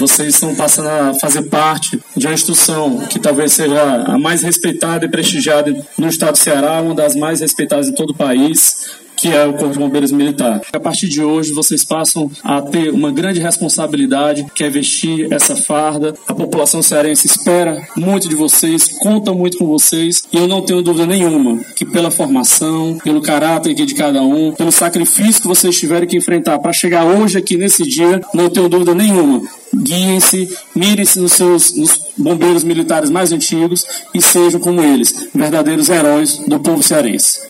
vocês estão passando a fazer parte de uma instituição que talvez seja a mais respeitada e prestigiada no estado do Ceará, uma das mais respeitadas em todo o país, que é o Corpo de Bombeiros Militar. A partir de hoje, vocês passam a ter uma grande responsabilidade, que é vestir essa farda. A população cearense espera muito de vocês, conta muito com vocês, e eu não tenho dúvida nenhuma que pela formação, pelo caráter de cada um, pelo sacrifício que vocês tiveram que enfrentar para chegar hoje aqui nesse dia, não tenho dúvida nenhuma. Guiem-se, mirem-se nos bombeiros militares mais antigos e sejam como eles, verdadeiros heróis do povo cearense.